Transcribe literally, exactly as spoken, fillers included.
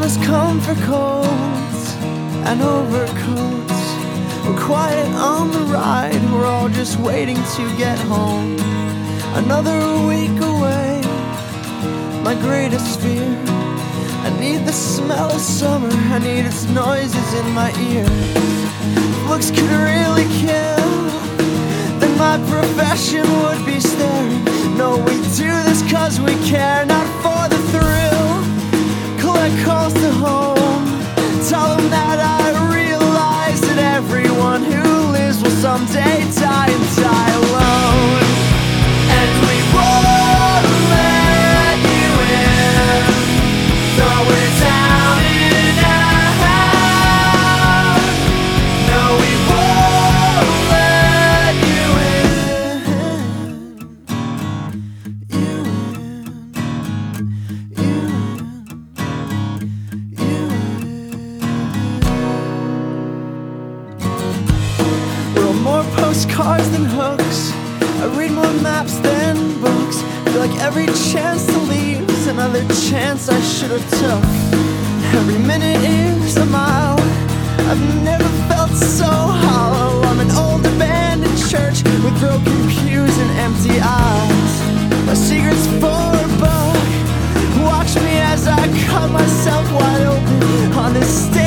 Pajamas, comfort coats, and overcoats. We're quiet on the ride, we're all just waiting to get home. Another week away, my greatest fear. I need the smell of summer, I need its noises in my ear. If looks could really kill, then my profession would be staring. No, we do this cause we care, not for the thrill. Collect calls to home, tell them that I realize that everyone who lives will someday die and die alone. And we won't let you in, though we're down and out. No, we won't let you in. You in, you in, you in. We're more postcards than hooks, I read more maps than books. Feel like every chance to leave is another chance I should have took. Every minute is a mile, I've never felt so hollow. I'm an old abandoned church with broken pews and empty eyes. My secret's for a book, watch me as I cut myself wide open on this stage.